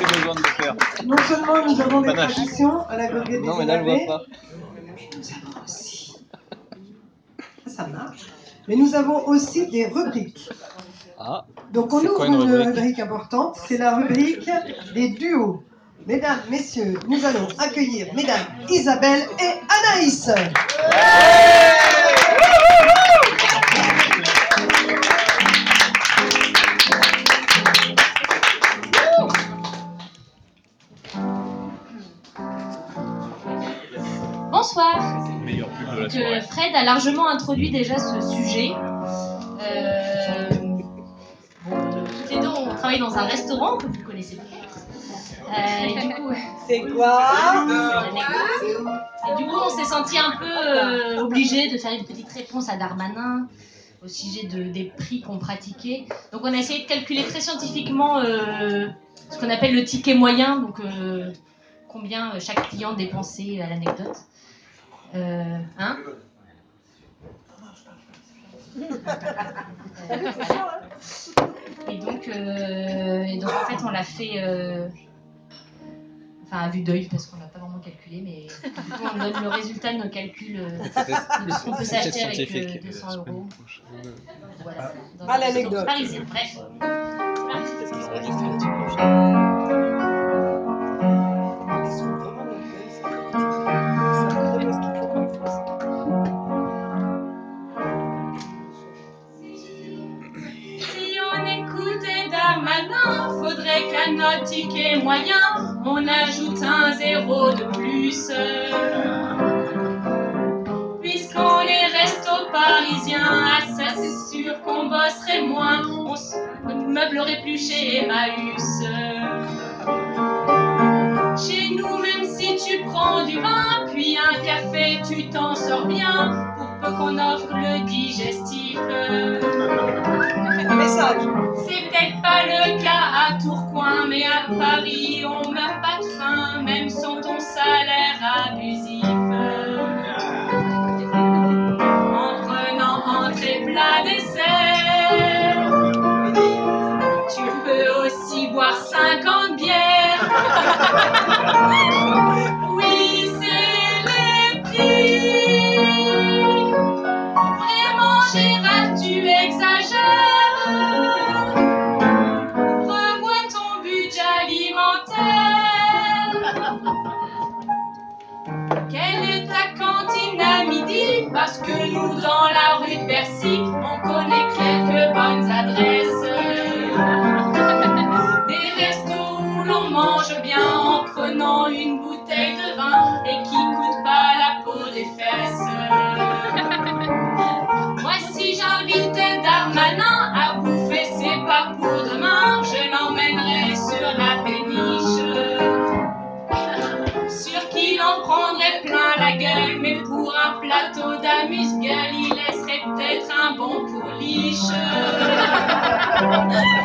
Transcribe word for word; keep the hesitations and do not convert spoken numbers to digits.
plus besoin de le faire. Non seulement nous avons des Panache. traditions à la goguette des Non, mais là, elle voit énervés, pas. mais nous avons aussi... Ça marche. Mais nous avons aussi des rubriques. Ah. Donc on C'est ouvre quoi une une rubrique? rubrique importante, c'est la rubrique des duos. Mesdames, messieurs, nous allons accueillir mesdames Isabelle et Anaïs. Bonsoir. Donc, euh, Fred a largement introduit déjà ce sujet. Euh, bon, euh, toutes les deux, on travaille dans un restaurant que vous connaissez peut-être. Euh, et du coup, c'est quoi? Et du coup, on s'est senti un peu euh, obligé de faire une petite réponse à Darmanin au sujet de, des prix qu'on pratiquait. Donc, on a essayé de calculer très scientifiquement euh, ce qu'on appelle le ticket moyen, donc euh, combien chaque client dépensait à l'anecdote. Euh, hein euh, et, donc, euh, et donc, en fait, on l'a fait euh, enfin, à vue d'œil, parce qu'on n'a pas vraiment calculé, mais du coup, on donne le résultat de nos calculs euh, de ce qu'on peut s'acheter avec euh, deux cents euros. Voilà, dans à le restaurant l'anecdote. parisien. Bref. Si on écoutait Darmanin, faudrait qu'à notre ticket moyen, on ajoute un zéro de plus. Puisqu'on est restos parisiens, ah ça c'est sûr qu'on bosserait moins, on se meublerait plus chez Emmaüs. Chez nous, même si tu prends du vin, puis un café, tu t'en sors bien, pour peu qu'on offre le digestif. Message. C'est peut-être pas le cas à Tourcoing, mais à Paris, on meurt pas de faim, même sans ton salaire abusif. En prenant entrée, plat, dessert, tu peux aussi boire cinquante bières. Oui, c'est les prix. Vraiment, Gérard, tu exagères. Revois ton budget alimentaire. Quelle est ta cantine à midi? Parce que nous, dans la rue de Bercy, on connaît quelques bonnes adresses. Des restos où l'on mange bien en prenant une bouteille de vin et qui coûte pas la peau des fesses. Moi, si j'invitais Darmanin à bouffer, c'est pas pour demain, je l'emmènerai sur la péniche. Sûr qu'il en prendrait plein la gueule, mais pour un plateau d'amuse-gueule, il laisserait peut-être un bon pourliche.